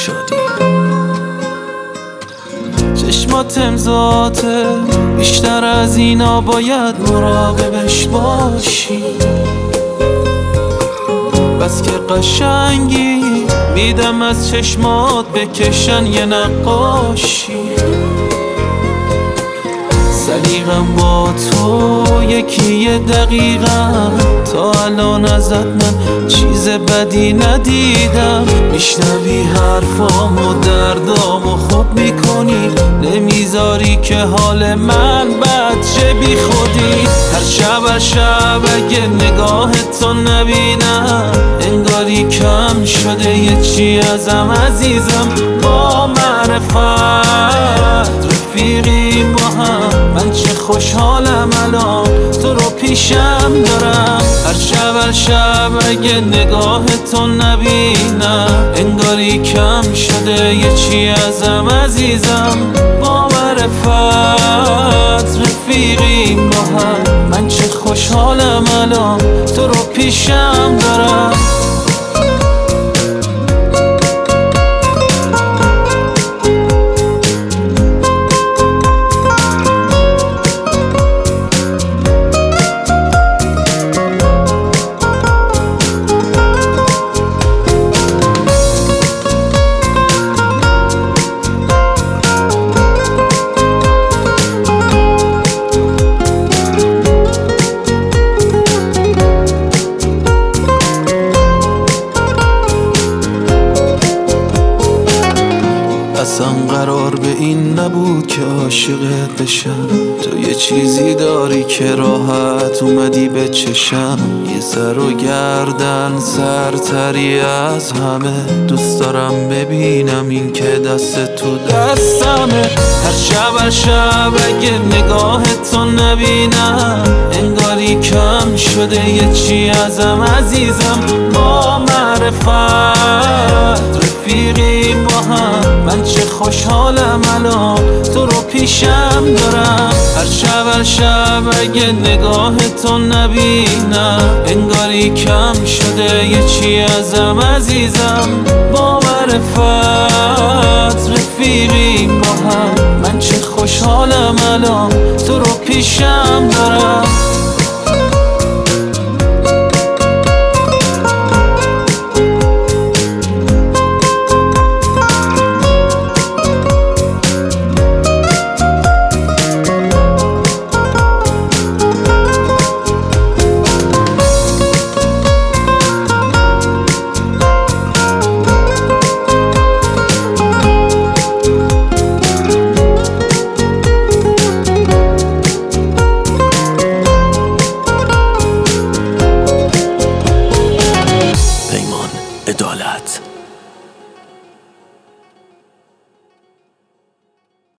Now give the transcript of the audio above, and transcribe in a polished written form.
شدی. چشمات امضاته بیشتر از اینا باید مراقبش باشی. بس که قشنگی میدم از چشمات بکشن یه نقاشی. سلیقم با تو یه دقیقم، تا الان ازت من چیز بدی ندیدم. میشنوی حرفامو دردامو خوب میکنی، نمیذاری که حال من بد شه بی خودی. هر شب اگه نگاه تو نبینم انگاری کم شده یه چی ازم عزیزم. با معرفت رفیقیم با هم، من چه خوشحالم الان تو رو پیشم دارم. هر شب اگه نگاه تو نبینم انگاری کم شده یه چی ازم عزیزم. با معرفت رفیقیم با هم، من چه خوشحالم الان تو رو پیشم دارم. اصلا قرار به این نبود که عاشقت بشم. تو یه چیزی داری که راحت اومدی به چشم. یه سر و گردن سرتری از همه، دوست دارم ببینم این که دست تو دستمه. هر شب اگه نگاه تو نبینم انگاری کم شده یه چی ازم عزیزم. با معرفت رفیقیم با هم، من چه خوشحالم الان تو رو پیشم دارم. هر شب اگه نگاه تو نبینم انگاری کم شده یه چی ازم عزیزم. با معرفت رفیقیم با هم، من چه خوشحالم الان تو رو پیشم دارم. عدالت.